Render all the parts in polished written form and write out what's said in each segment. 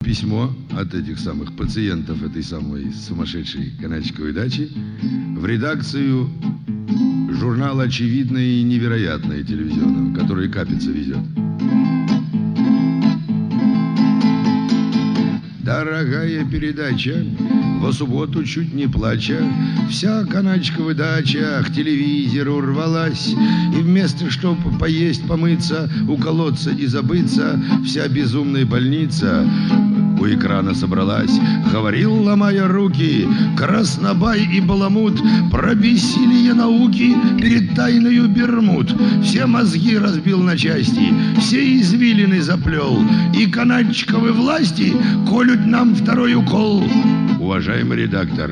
письмо от этих самых пациентов этой самой сумасшедшей канатчиковой дачи в редакцию журнала «Очевидное и невероятное» телевизионного, который Капица везет. Дорогая передача, во субботу чуть не плача, вся канатчикова дача к телевизору рвалась, и вместо чтоб поесть, помыться, уколоться и забыться, вся безумная больница у экрана собралась. Говорил, ломая руки, краснобай и баламут про бессилие науки перед тайною Бермуд. Все мозги разбил на части, все извилины заплел, и канатчиковы власти колют нам второй укол. Уважаемый редактор,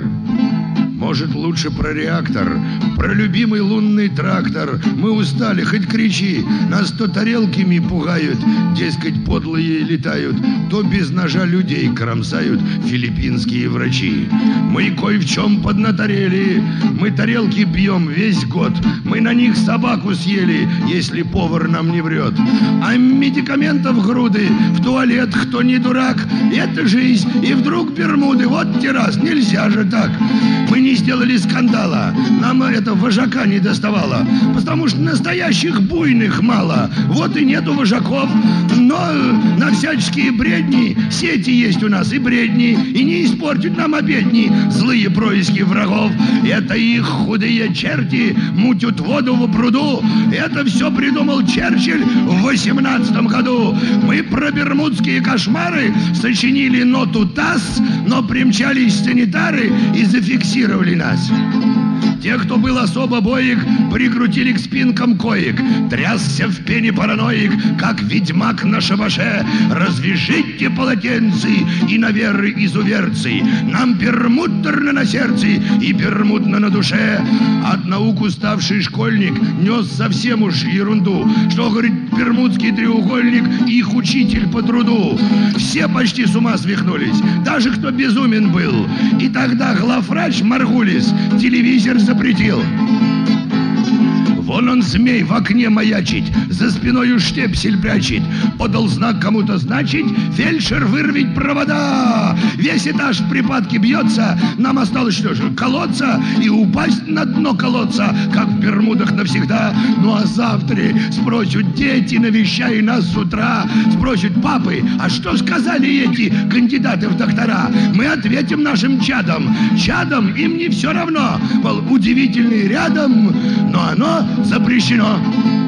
может, лучше про реактор, про любимый лунный трактор. Мы устали, хоть кричи. Нас то тарелками пугают, дескать, подлые летают, то без ножа людей кромсают филиппинские врачи. Мы кое в чем поднаторели, мы тарелки бьем весь год, мы на них собаку съели, если повар нам не врет. А медикаментов груды, в туалет кто не дурак, это жизнь, и вдруг Бермуды, вот террас, нельзя же так. Мы не сделали скандала, нам это вожака не доставало, потому что настоящих буйных мало, вот и нету вожаков, но на всяческие бредни сети есть у нас и бредни, и не испортят нам обедни злые происки врагов. Это их худые черти мутят воду в пруду, это все придумал Черчилль в 18 году. Мы про бермудские кошмары сочинили ноту ТАСС, но примчались санитары и зафиксировали нас. Те, кто был особо боек, прикрутили к спинкам коек. Трясся в пене параноик, как ведьмак на шабаше. Развяжите полотенцы и на веры изуверцы. Нам пермутерно на сердце и пермутно на душе. От наук уставший школьник нес совсем уж ерунду. Что, говорит, бермудский треугольник, их учитель по труду. Все почти с ума свихнулись, даже кто безумен был. И тогда главврач Маргулис телевизор запретил. Вон он, змей, в окне маячить, за спиною штепсель прячет. Подал знак кому-то, значит, фельдшер вырвать провода. Весь этаж в припадке бьется, нам осталось что же, колоться и упасть на дно колодца, как в Бермудах навсегда. Ну а завтра спросят дети, навещая нас с утра, спросят папы, а что сказали эти кандидаты в доктора? Мы ответим нашим чадам, им не все равно, мол, удивительный рядом, но оно запрещено.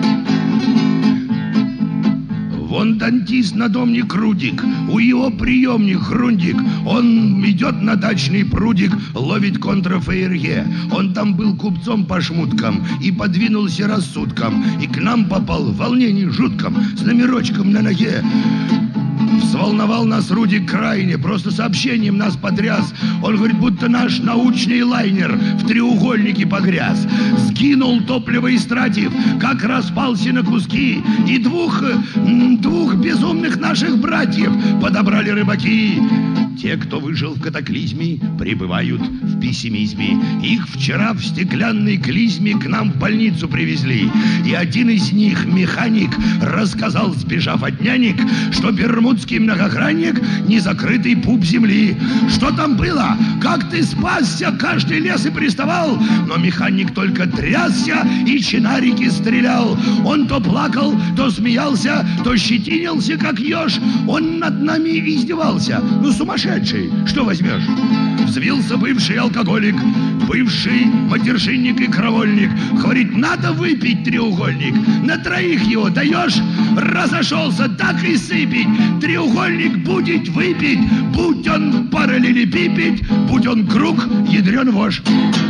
Вон дантист на домник Рудик, у его приемник Хрундик. Он идет на дачный прудик, ловит контрафейерге. Он там был купцом по шмуткам и подвинулся рассудком, и к нам попал в волнении жутком, с номерочком на ноге. Взволновал нас Рудик крайне, просто сообщением нас потряс. Он говорит, будто наш научный лайнер в треугольнике погряз. Сгинул, топливо истратив, как распался на куски. И двух безумных наших братьев подобрали рыбаки. Те, кто выжил в катаклизме, пребывают в пессимизме. Их вчера в стеклянной клизме к нам в больницу привезли. И один из них, механик, рассказал, сбежав от нянек, что бермудский многогранник — незакрытый пуп земли. Что там было? Как ты спасся? Каждый лес и приставал. Но механик только трясся и чинарики стрелял. Он то плакал, то смеялся, то щетинился, как еж. Он над нами издевался. Ну, сумасшедший, что возьмешь? Взвился бывший алкоголик, бывший матершинник и кровольник. Говорит, надо выпить треугольник. На троих его даешь? Разошелся, так и сыпить. Треугольник будет выпить, будь он параллелепипед, будь он круг, ядрен вошь.